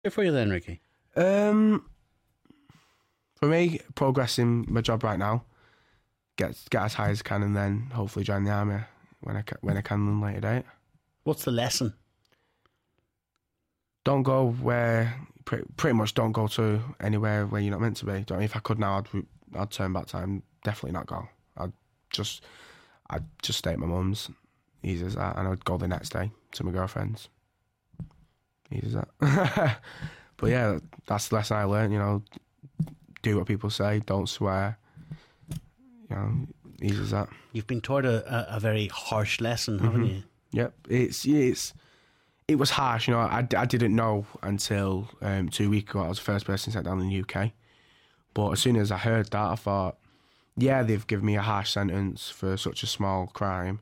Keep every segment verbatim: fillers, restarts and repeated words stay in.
Good for you then, Ricky. Um, for me, progressing my job right now, get get as high as I can, and then hopefully join the army when I ca- when I can on a later date. What's the lesson? Don't go where pretty, pretty much don't go to anywhere where you're not meant to be. Don't, if I could now, I'd I'd turn back time. Definitely not go. I'd just I'd just stay at my mum's. Easy as that, and I'd go the next day to my girlfriend's. Easy as that. But yeah, that's the lesson I learned. You know, do what people say. Don't swear. You know, easy as that. You've been taught a, a, a very harsh lesson, haven't mm-hmm. you? Yep, it's it's it was harsh. You know, I, I didn't know until um, two weeks ago. I was the first person sent down in the U K. But as soon as I heard that, I thought, yeah, they've given me a harsh sentence for such a small crime.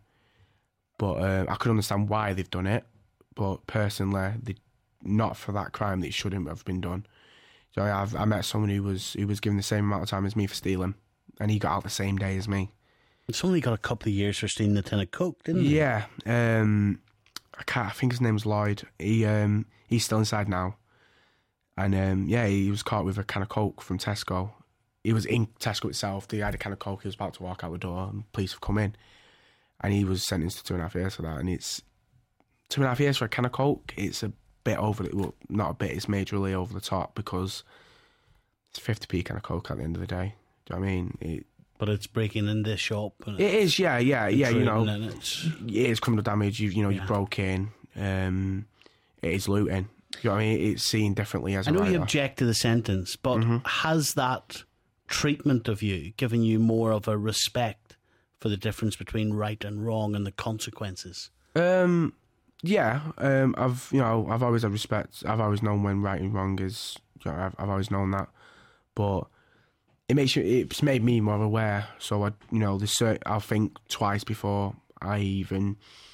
But um, I could understand why they've done it. But personally, they, not for that crime that it shouldn't have been done. So I've, I met someone who was who was given the same amount of time as me for stealing, and he got out the same day as me. Somebody got a couple of years for stealing the tin of coke, didn't he? Yeah, um, I can't. I think his name's Lloyd. He um, he's still inside now, and um, yeah, he was caught with a can of coke from Tesco. He was in Tesco itself. They had a can of coke. He was about to walk out the door, and police have come in, and he was sentenced to two and a half years for that. And it's two and a half years for a can of coke. It's a bit over the, well, not a bit. It's majorly over the top because it's fifty p can of coke at the end of the day. Do you know what I mean? It, But it's breaking in this shop. And it is, yeah, yeah, yeah. You know, it's, it is criminal damage. You, you know, yeah. You broke in. Um, it is looting. You know what I mean? It's seen differently as a I know writer. you object to the sentence, but mm-hmm. has that treatment of you given you more of a respect for the difference between right and wrong and the consequences? Um, yeah. Um, I've you know I've always had respect. I've always known when right and wrong is. You know, I've I've always known that, but. It makes you. It's made me more aware. So I, you know, there's certain, I'll think twice before I even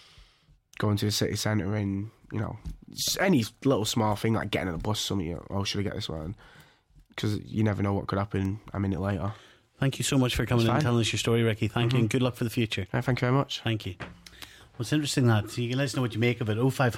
go into the city centre, and you know, any little small thing like getting on a bus, or something. You know, oh, should I get this one? Because you never know what could happen a minute later. Thank you so much for coming in and telling us your story, Ricky. Thank mm-hmm. you, and good luck for the future. Yeah, thank you very much. Thank you. Well, it's interesting that so you can let us know what you make of it. oh five